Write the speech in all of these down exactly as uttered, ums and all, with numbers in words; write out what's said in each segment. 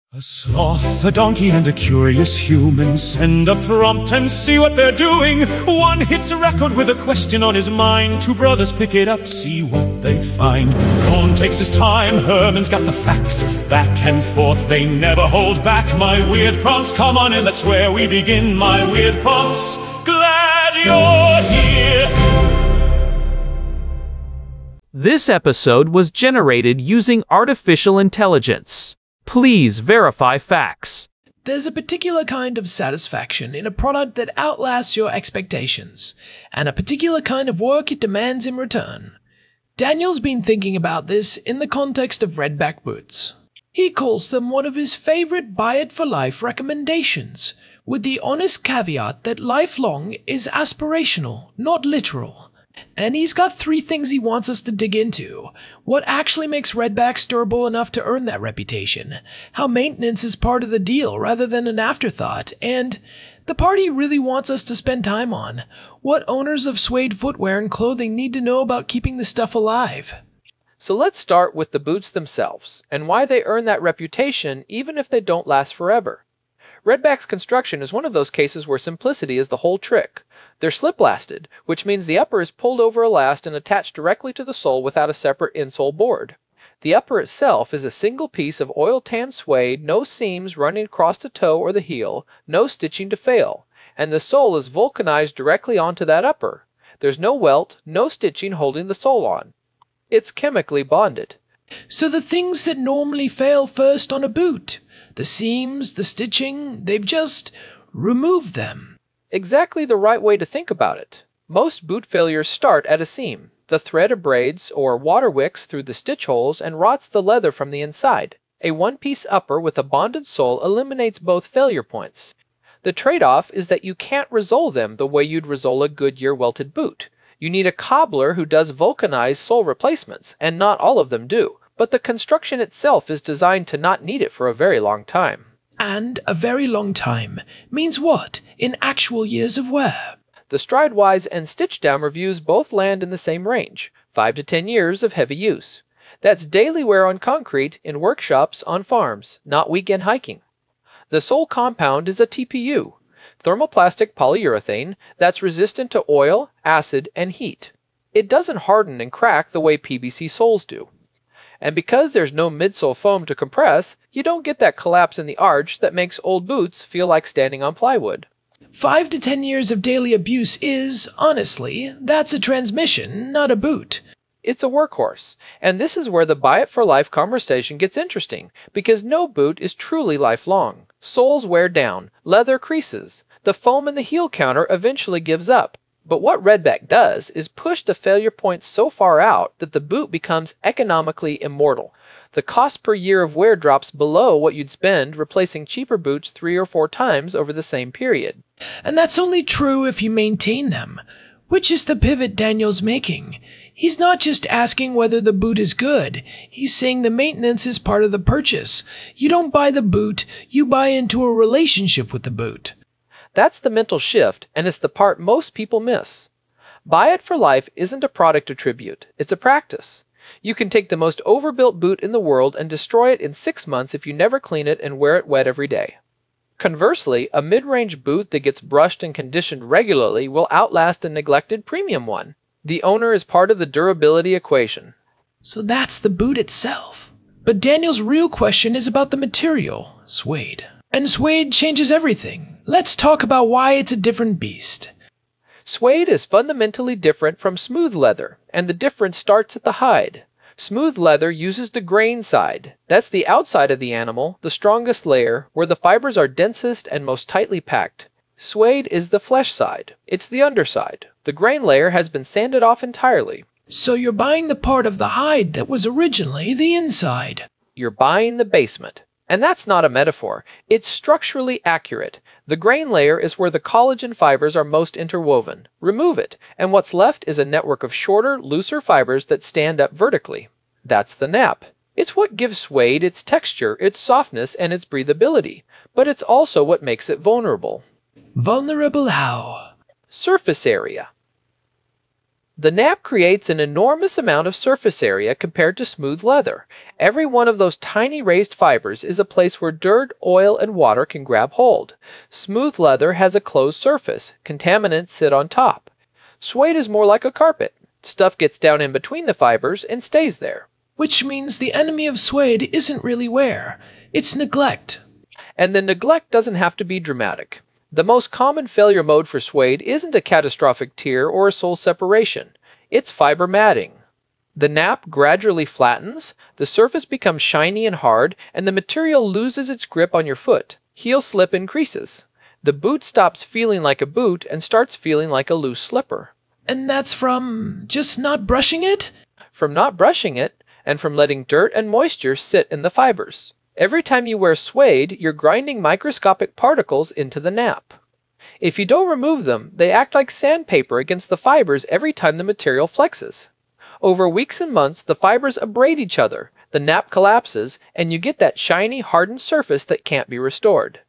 A sloth, a donkey, and a curious human send a prompt and see what they're doing. One hits a record with a question on his mind. Two brothers pick it up, see what they find. Cohn takes his time, Herman's got the facts. Back and forth, they never hold back. My weird prompts, come on in, that's where we begin. My weird prompts, glad you're here. This episode was generated using artificial intelligence. Please verify facts. There's a particular kind of satisfaction in a product that outlasts your expectations, and a particular kind of work it demands in return. Daniel's been thinking about this in the context of Redback boots. He calls them one of his favorite buy-it-for-life recommendations, with the honest caveat that lifelong is aspirational, not literal. And he's got three things he wants us to dig into. What actually makes Redbacks durable enough to earn that reputation? How maintenance is part of the deal rather than an afterthought? And the part he really wants us to spend time on. What owners of suede footwear and clothing need to know about keeping the stuff alive. So let's start with the boots themselves, and why they earn that reputation even if they don't last forever. Redback's construction is one of those cases where simplicity is the whole trick. They're slip-lasted, which means the upper is pulled over a last and attached directly to the sole without a separate insole board. The upper itself is a single piece of oil-tanned suede, no seams running across the toe or the heel, no stitching to fail, and the sole is vulcanized directly onto that upper. There's no welt, no stitching holding the sole on. It's chemically bonded. So the things that normally fail first on a boot, the seams, the stitching, they've just removed them. Exactly the right way to think about it. Most boot failures start at a seam. The thread abrades or water wicks through the stitch holes and rots the leather from the inside. A one-piece upper with a bonded sole eliminates both failure points. The trade-off is that you can't roseau them the way you'd roseau a Goodyear welted boot. You need a cobbler who does vulcanized sole replacements, and not all of them do. But the construction itself is designed to not need it for a very long time. And a very long time means what in actual years of wear? The Stridewise and Stitchdown reviews both land in the same range, five to ten years of heavy use. That's daily wear on concrete, in workshops, on farms, not weekend hiking. The sole compound is a T P U, thermoplastic polyurethane, that's resistant to oil, acid, and heat. It doesn't harden and crack the way P V C soles do. And because there's no midsole foam to compress, you don't get that collapse in the arch that makes old boots feel like standing on plywood. Five to ten years of daily abuse is, honestly, that's a transmission, not a boot. It's a workhorse, and this is where the buy-it-for-life conversation gets interesting, because no boot is truly lifelong. Soles wear down, leather creases, the foam in the heel counter eventually gives up. But what Redback does is push the failure points so far out that the boot becomes economically immortal. The cost per year of wear drops below what you'd spend replacing cheaper boots three or four times over the same period. And that's only true if you maintain them, which is the pivot Daniel's making. He's not just asking whether the boot is good, he's saying the maintenance is part of the purchase. You don't buy the boot, you buy into a relationship with the boot. That's the mental shift, and it's the part most people miss. Buy It for Life isn't a product attribute, it's a practice. You can take the most overbuilt boot in the world and destroy it in six months if you never clean it and wear it wet every day. Conversely, a mid-range boot that gets brushed and conditioned regularly will outlast a neglected premium one. The owner is part of the durability equation. So that's the boot itself. But Daniel's real question is about the material, suede. And suede changes everything. Let's talk about why it's a different beast. Suede is fundamentally different from smooth leather, and the difference starts at the hide. Smooth leather uses the grain side. That's the outside of the animal, the strongest layer, where the fibers are densest and most tightly packed. Suede is the flesh side. It's the underside. The grain layer has been sanded off entirely. So you're buying the part of the hide that was originally the inside. You're buying the basement. And that's not a metaphor. It's structurally accurate. The grain layer is where the collagen fibers are most interwoven. Remove it, and what's left is a network of shorter, looser fibers that stand up vertically. That's the nap. It's what gives suede its texture, its softness, and its breathability. But it's also what makes it vulnerable. Vulnerable how? Surface area. The nap creates an enormous amount of surface area compared to smooth leather. Every one of those tiny raised fibers is a place where dirt, oil, and water can grab hold. Smooth leather has a closed surface. Contaminants sit on top. Suede is more like a carpet. Stuff gets down in between the fibers and stays there. Which means the enemy of suede isn't really wear, it's neglect. And the neglect doesn't have to be dramatic. The most common failure mode for suede isn't a catastrophic tear or a sole separation. It's fiber matting. The nap gradually flattens, the surface becomes shiny and hard, and the material loses its grip on your foot. Heel slip increases. The boot stops feeling like a boot and starts feeling like a loose slipper. And that's from just not brushing it? From not brushing it, and from letting dirt and moisture sit in the fibers. Every time you wear suede, you're grinding microscopic particles into the nap. If you don't remove them, they act like sandpaper against the fibers every time the material flexes. Over weeks and months, the fibers abrade each other, the nap collapses, and you get that shiny, hardened surface that can't be restored.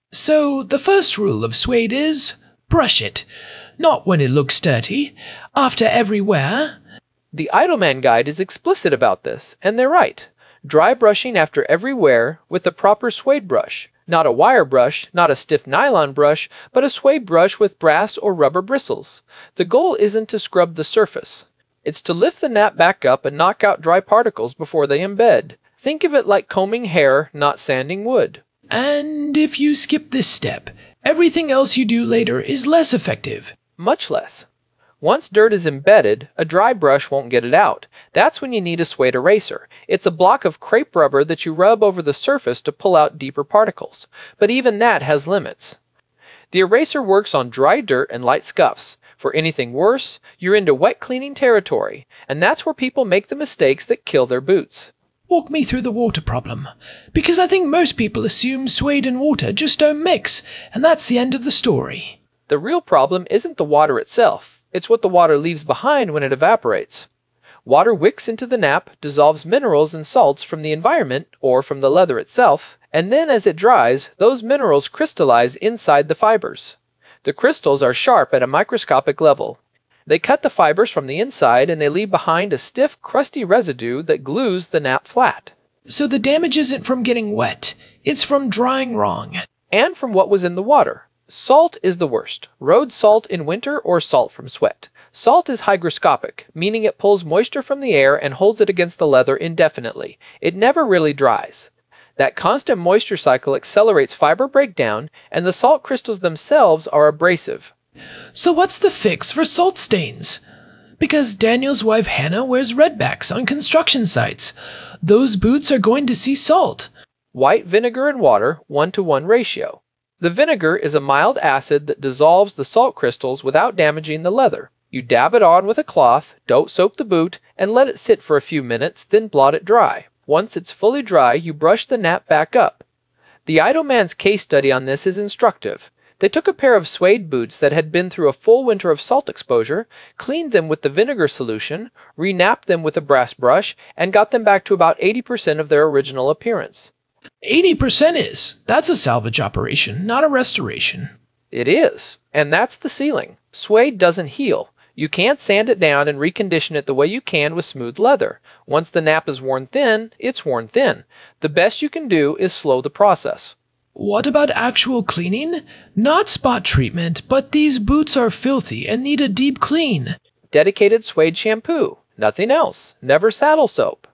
So the first rule of suede is brush it. Not when it looks dirty. After every wear. The Idleman Guide is explicit about this, and they're right. Dry brushing after every wear with a proper suede brush. Not a wire brush, not a stiff nylon brush, but a suede brush with brass or rubber bristles. The goal isn't to scrub the surface. It's to lift the nap back up and knock out dry particles before they embed. Think of it like combing hair, not sanding wood. And if you skip this step, everything else you do later is less effective. Much less. Once dirt is embedded, a dry brush won't get it out. That's when you need a suede eraser. It's a block of crepe rubber that you rub over the surface to pull out deeper particles. But even that has limits. The eraser works on dry dirt and light scuffs. For anything worse, you're into wet cleaning territory, and that's where people make the mistakes that kill their boots. Walk me through the water problem, because I think most people assume suede and water just don't mix, and that's the end of the story. The real problem isn't the water itself. It's what the water leaves behind when it evaporates. Water wicks into the nap, dissolves minerals and salts from the environment or from the leather itself, and then as it dries, those minerals crystallize inside the fibers. The crystals are sharp at a microscopic level. They cut the fibers from the inside and they leave behind a stiff, crusty residue that glues the nap flat. So the damage isn't from getting wet, it's from drying wrong. And from what was in the water. Salt is the worst. Road salt in winter or salt from sweat. Salt is hygroscopic, meaning it pulls moisture from the air and holds it against the leather indefinitely. It never really dries. That constant moisture cycle accelerates fiber breakdown, and the salt crystals themselves are abrasive. So what's the fix for salt stains? Because Daniel's wife Hannah wears redbacks on construction sites. Those boots are going to see salt. White vinegar and water, one to one ratio. The vinegar is a mild acid that dissolves the salt crystals without damaging the leather. You dab it on with a cloth, don't soak the boot, and let it sit for a few minutes, then blot it dry. Once it's fully dry, you brush the nap back up. The Idleman's case study on this is instructive. They took a pair of suede boots that had been through a full winter of salt exposure, cleaned them with the vinegar solution, re-napped them with a brass brush, and got them back to about eighty percent of their original appearance. eighty percent is. That's a salvage operation, not a restoration. It is. And that's the ceiling. Suede doesn't heal. You can't sand it down and recondition it the way you can with smooth leather. Once the nap is worn thin, it's worn thin. The best you can do is slow the process. What about actual cleaning? Not spot treatment, but these boots are filthy and need a deep clean. Dedicated suede shampoo. Nothing else. Never saddle soap.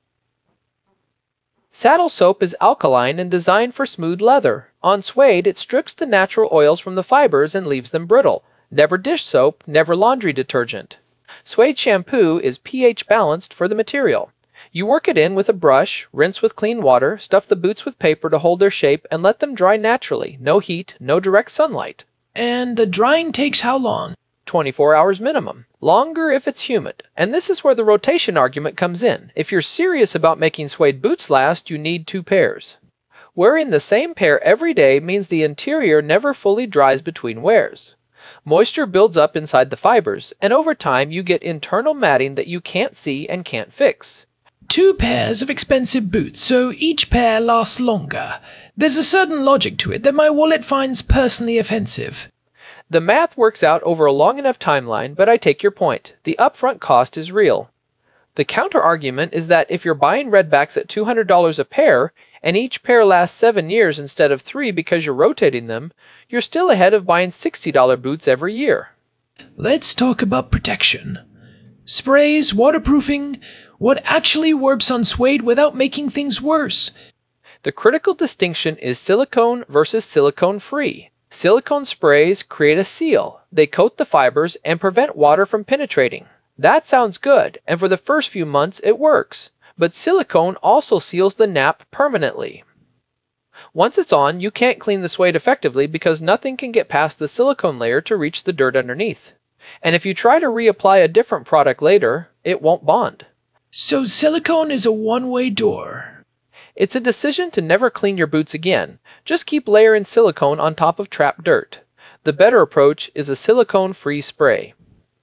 Saddle soap is alkaline and designed for smooth leather. On suede, it strips the natural oils from the fibers and leaves them brittle. Never dish soap, never laundry detergent. Suede shampoo is pH balanced for the material. You work it in with a brush, rinse with clean water, stuff the boots with paper to hold their shape, and let them dry naturally. No heat, no direct sunlight. And the drying takes how long? twenty-four hours minimum. Longer if it's humid. And this is where the rotation argument comes in. If you're serious about making suede boots last, you need two pairs. Wearing the same pair every day means the interior never fully dries between wears. Moisture builds up inside the fibers, and over time you get internal matting that you can't see and can't fix. Two pairs of expensive boots, so each pair lasts longer. There's a certain logic to it that my wallet finds personally offensive. The math works out over a long enough timeline, but I take your point. The upfront cost is real. The counter-argument is that if you're buying Redbacks at two hundred dollars a pair, and each pair lasts seven years instead of three because you're rotating them, you're still ahead of buying sixty dollar boots every year. Let's talk about protection. Sprays, waterproofing, what actually works on suede without making things worse? The critical distinction is silicone versus silicone-free. Silicone sprays create a seal. They coat the fibers and prevent water from penetrating. That sounds good, and for the first few months it works. But silicone also seals the nap permanently. Once it's on, you can't clean the suede effectively because nothing can get past the silicone layer to reach the dirt underneath. And if you try to reapply a different product later, it won't bond. So silicone is a one-way door. It's a decision to never clean your boots again. Just keep layering silicone on top of trapped dirt. The better approach is a silicone-free spray.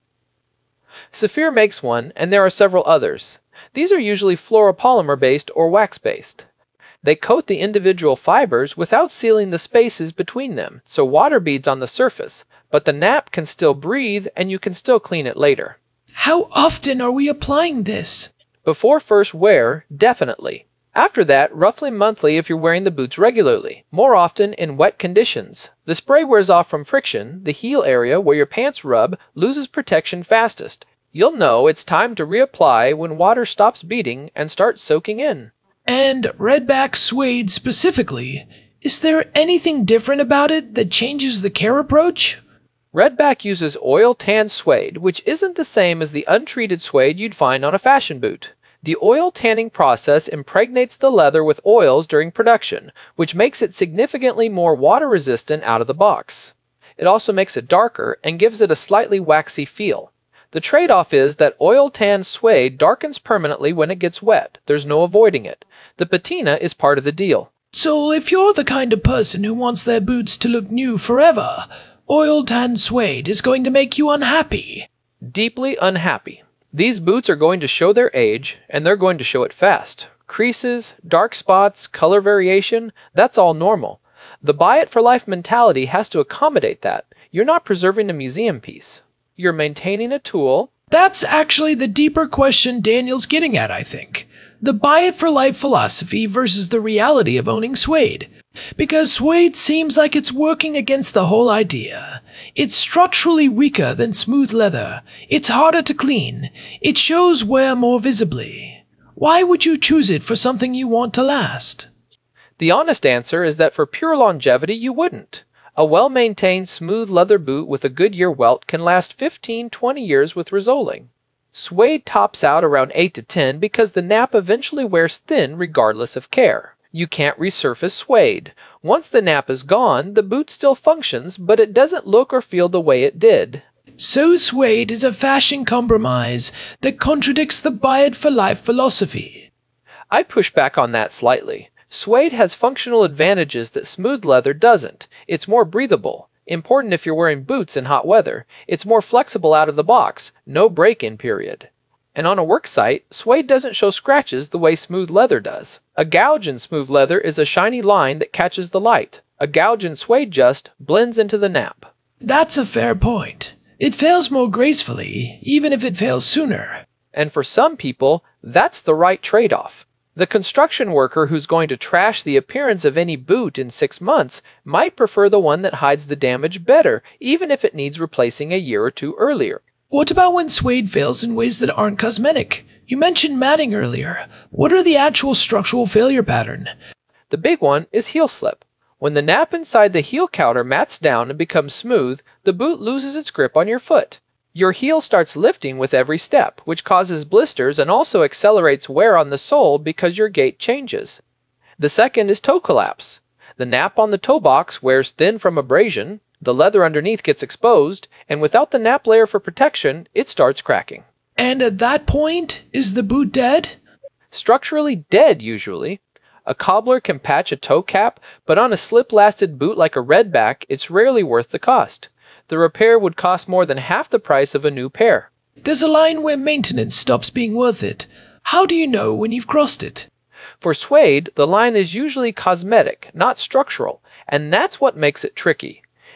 Saphir makes one, and there are several others. These are usually fluoropolymer-based or wax-based. They coat the individual fibers without sealing the spaces between them, so water beads on the surface, but the nap can still breathe and you can still clean it later. How often are we applying this? Before first wear, definitely. After that, roughly monthly if you're wearing the boots regularly, more often in wet conditions. The spray wears off from friction. The heel area where your pants rub loses protection fastest. You'll know it's time to reapply when water stops beating and starts soaking in. And Redback suede specifically, is there anything different about it that changes the care approach? Redback uses oil tanned suede, which isn't the same as the untreated suede you'd find on a fashion boot. The oil tanning process impregnates the leather with oils during production, which makes it significantly more water resistant out of the box. It also makes it darker and gives it a slightly waxy feel. The trade-off is that oil-tanned suede darkens permanently when it gets wet. There's no avoiding it. The patina is part of the deal. So if you're the kind of person who wants their boots to look new forever, oil-tanned suede is going to make you unhappy. Deeply unhappy. These boots are going to show their age, and they're going to show it fast. Creases, dark spots, color variation, that's all normal. The buy-it-for-life mentality has to accommodate that. You're not preserving a museum piece. You're maintaining a tool. That's actually the deeper question Daniel's getting at, I think. The buy-it-for-life philosophy versus the reality of owning suede. Because suede seems like it's working against the whole idea. It's structurally weaker than smooth leather. It's harder to clean. It shows wear more visibly. Why would you choose it for something you want to last? The honest answer is that for pure longevity, you wouldn't. A well-maintained smooth leather boot with a Goodyear welt can last fifteen to twenty years with resoling. Suede tops out around eight to ten because the nap eventually wears thin regardless of care. You can't resurface suede. Once the nap is gone, the boot still functions, but it doesn't look or feel the way it did. So suede is a fashion compromise that contradicts the buy-it-for-life philosophy. I push back on that slightly. Suede has functional advantages that smooth leather doesn't. It's more breathable. Important if you're wearing boots in hot weather. It's more flexible out of the box. No break-in period. And on a work site, suede doesn't show scratches the way smooth leather does. A gouge in smooth leather is a shiny line that catches the light. A gouge in suede just blends into the nap. That's a fair point. It fails more gracefully, even if it fails sooner. And for some people, that's the right trade-off. The construction worker who's going to trash the appearance of any boot in six months might prefer the one that hides the damage better, even if it needs replacing a year or two earlier. What about when suede fails in ways that aren't cosmetic? You mentioned matting earlier. What are the actual structural failure pattern? The big one is heel slip. When the nap inside the heel counter mats down and becomes smooth, the boot loses its grip on your foot. Your heel starts lifting with every step, which causes blisters and also accelerates wear on the sole because your gait changes. The second is toe collapse. The nap on the toe box wears thin from abrasion, the leather underneath gets exposed, and without the nap layer for protection, it starts cracking. And at that point, is the boot dead? Structurally dead, usually. A cobbler can patch a toe cap, but on a slip-lasted boot like a Redback, it's rarely worth the cost. The repair would cost more than half the price of a new pair. There's a line where maintenance stops being worth it. How do you know when you've crossed it? For suede, the line is usually cosmetic, not structural, and that's what makes it tricky.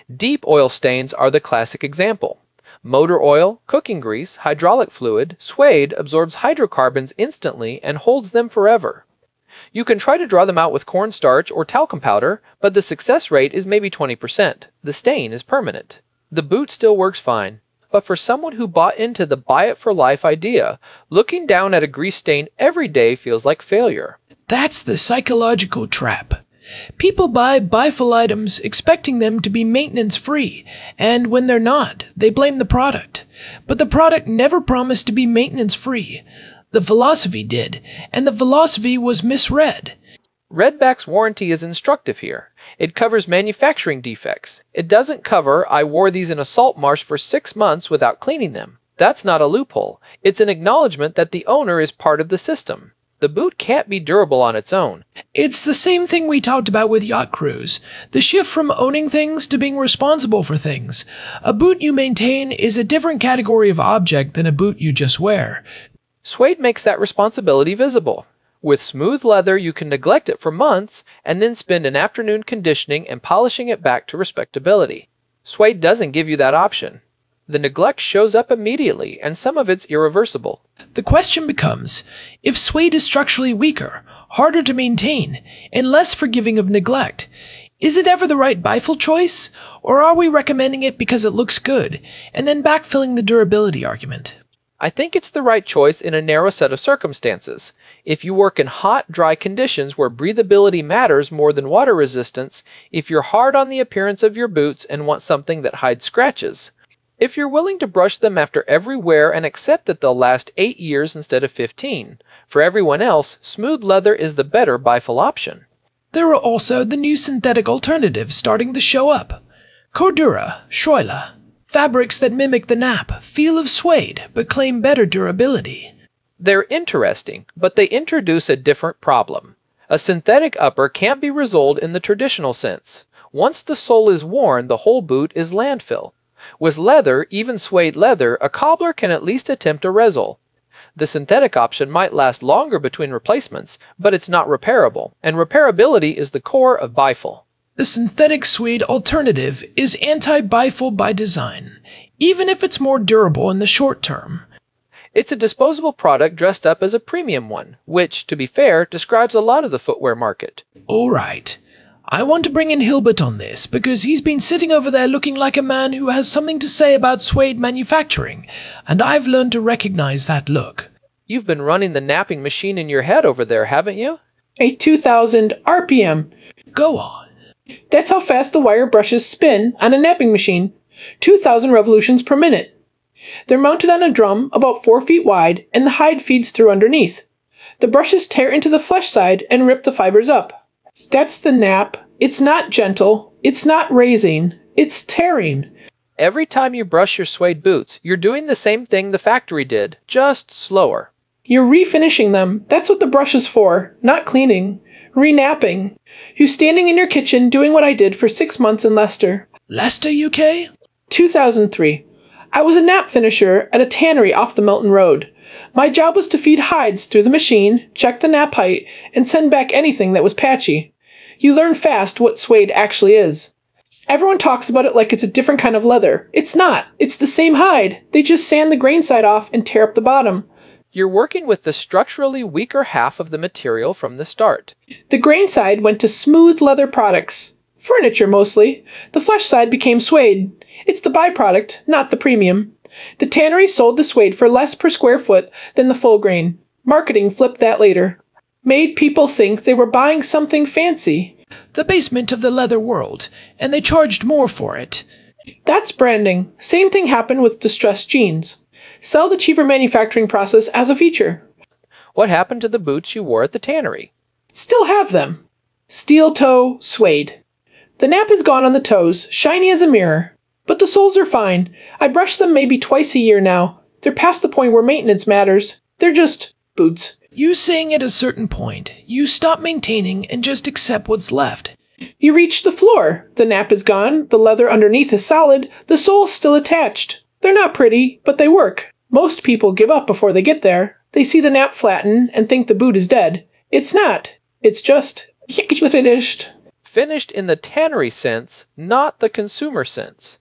Deep oil stains are the classic example. Motor oil, cooking grease, hydraulic fluid, suede absorbs hydrocarbons instantly and holds them forever. You can try to draw them out with cornstarch or talcum powder, but the success rate is maybe twenty percent. The stain is permanent. The boot still works fine. But for someone who bought into the buy-it-for-life idea, looking down at a grease stain every day feels like failure. That's the psychological trap. People buy bifle items expecting them to be maintenance-free, and when they're not, they blame the product. But the product never promised to be maintenance-free. The philosophy did, and the philosophy was misread. Redback's warranty is instructive here. It covers manufacturing defects. It doesn't cover, I wore these in a salt marsh for six months without cleaning them. That's not a loophole. It's an acknowledgement that the owner is part of the system. The boot can't be durable on its own. It's the same thing we talked about with yacht crews. The shift from owning things to being responsible for things. A boot you maintain is a different category of object than a boot you just wear. Suede makes that responsibility visible. With smooth leather, you can neglect it for months and then spend an afternoon conditioning and polishing it back to respectability. Suede doesn't give you that option. The neglect shows up immediately, and some of it's irreversible. The question becomes, if suede is structurally weaker, harder to maintain, and less forgiving of neglect, is it ever the right bifle choice, or are we recommending it because it looks good, and then backfilling the durability argument? I think it's the right choice in a narrow set of circumstances. If you work in hot, dry conditions where breathability matters more than water resistance, if you're hard on the appearance of your boots and want something that hides scratches, if you're willing to brush them after every wear and accept that they'll last eight years instead of fifteen. For everyone else, smooth leather is the better bifle option. There are also the new synthetic alternatives starting to show up. Cordura, Schuyler. Fabrics that mimic the nap, feel of suede, but claim better durability. They're interesting, but they introduce a different problem. A synthetic upper can't be resoled in the traditional sense. Once the sole is worn, the whole boot is landfill. With leather, even suede leather, a cobbler can at least attempt a resole. The synthetic option might last longer between replacements, but it's not repairable, and repairability is the core of bifle. The synthetic suede alternative is anti-bifle by design, even if it's more durable in the short term. It's a disposable product dressed up as a premium one, which, to be fair, describes a lot of the footwear market. All right. I want to bring in Hilbert on this, because he's been sitting over there looking like a man who has something to say about suede manufacturing, and I've learned to recognize that look. You've been running the napping machine in your head over there, haven't you? A two thousand R P M. Go on. That's how fast the wire brushes spin on a napping machine. two thousand revolutions per minute. They're mounted on a drum about four feet wide, and the hide feeds through underneath. The brushes tear into the flesh side and rip the fibers up. That's the nap. It's not gentle. It's not raising. It's tearing. Every time you brush your suede boots, you're doing the same thing the factory did, just slower. You're refinishing them. That's what the brush is for, not cleaning. Renapping. You standing in your kitchen doing what I did for six months in Leicester. Leicester, U K? two thousand three. I was a nap finisher at a tannery off the Melton Road. My job was to feed hides through the machine, check the nap height, and send back anything that was patchy. You learn fast what suede actually is. Everyone talks about it like it's a different kind of leather. It's not. It's the same hide. They just sand the grain side off and tear up the bottom. You're working with the structurally weaker half of the material from the start. The grain side went to smooth leather products. Furniture, mostly. The flesh side became suede. It's the byproduct, not the premium. The tannery sold the suede for less per square foot than the full grain. Marketing flipped that later. Made people think they were buying something fancy. The basement of the leather world, and they charged more for it. That's branding. Same thing happened with distressed jeans. Sell the cheaper manufacturing process as a feature. What happened to the boots you wore at the tannery? Still have them. Steel toe, suede. The nap is gone on the toes, shiny as a mirror. But the soles are fine. I brush them maybe twice a year now. They're past the point where maintenance matters. They're just boots. You saying at a certain point, you stop maintaining and just accept what's left. You reach the floor. The nap is gone. The leather underneath is solid. The sole's still attached. They're not pretty, but they work. Most people give up before they get there. They see the nap flatten and think the boot is dead. It's not. It's just finished. finished in the tannery sense, not the consumer sense.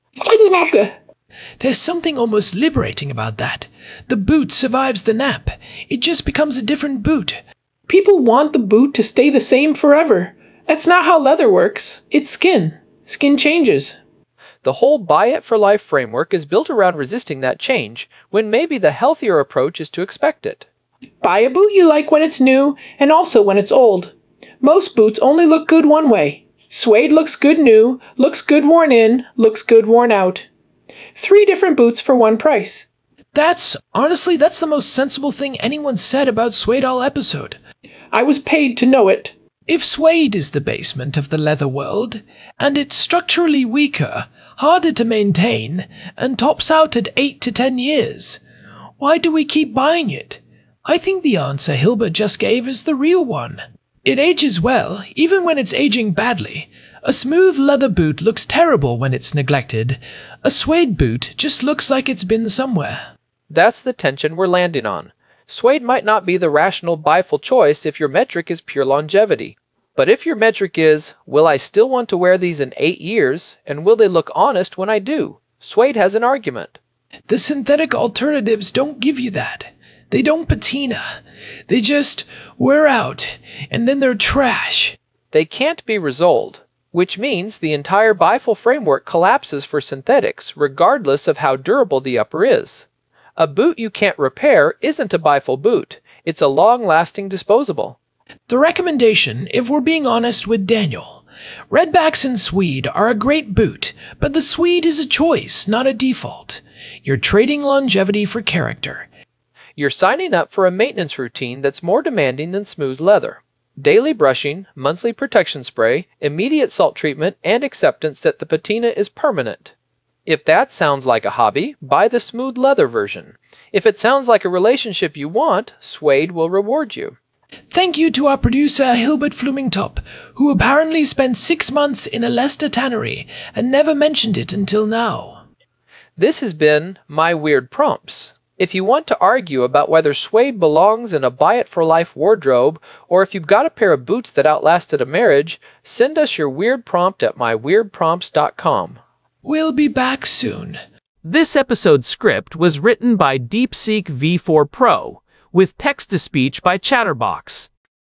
There's something almost liberating about that. The boot survives the nap. It just becomes a different boot. People want the boot to stay the same forever. That's not how leather works. It's skin. Skin changes. The whole Buy It for Life framework is built around resisting that change, when maybe the healthier approach is to expect it. Buy a boot you like when it's new, and also when it's old. Most boots only look good one way. Suede looks good new, looks good worn in, looks good worn out. Three different boots for one price. That's, honestly, that's the most sensible thing anyone said about suede all episode. I was paid to know it. If suede is the basement of the leather world, and it's structurally weaker, harder to maintain, and tops out at eight to ten years, why do we keep buying it? I think the answer Hilbert just gave is the real one. It ages well, even when it's aging badly. A smooth leather boot looks terrible when it's neglected. A suede boot just looks like it's been somewhere. That's the tension we're landing on. Suede might not be the rational buyful choice if your metric is pure longevity. But if your metric is, will I still want to wear these in eight years, and will they look honest when I do? Suede has an argument. The synthetic alternatives don't give you that. They don't patina. They just wear out, and then they're trash. They can't be resoled, which means the entire buyful framework collapses for synthetics, regardless of how durable the upper is. A boot you can't repair isn't a buyful boot. It's a long-lasting disposable. The recommendation, if we're being honest with Daniel, Redbacks and Swede are a great boot, but the Swede is a choice, not a default. You're trading longevity for character. You're signing up for a maintenance routine that's more demanding than smooth leather. Daily brushing, monthly protection spray, immediate salt treatment, and acceptance that the patina is permanent. If that sounds like a hobby, buy the smooth leather version. If it sounds like a relationship you want, Suede will reward you. Thank you to our producer Hilbert Flumingtop, who apparently spent six months in a Leicester tannery and never mentioned it until now. This has been My Weird Prompts. If you want to argue about whether suede belongs in a Buy It for Life wardrobe, or if you've got a pair of boots that outlasted a marriage, send us your weird prompt at my weird prompts dot com. We'll be back soon. This episode's script was written by DeepSeek V four Pro, with text-to-speech by Chatterbox.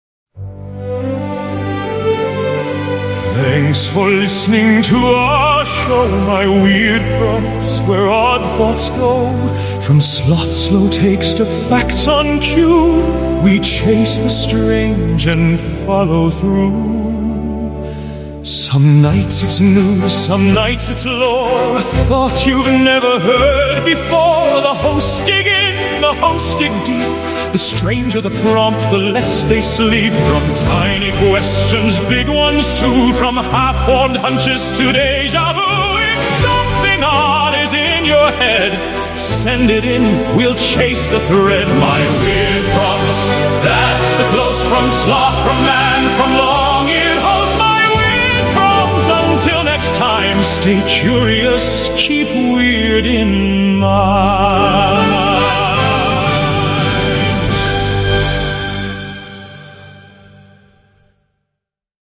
Thanks for listening to our show, My Weird Prompts, where odd thoughts go. From sloth slow takes to facts on cue, we chase the strange and follow through. Some nights it's news, some nights it's lore, a thought you've never heard before. The hosts dig in, the hosts dig deep. The stranger the prompt, the less they sleep. From tiny questions, big ones too. From half-formed hunches to deja vu. If something odd is in your head, send it in, we'll chase the thread. My weird prompts, that's the close from sloth, from man, from long-eared host. My weird prompts, until next time, stay curious, keep weird in mind.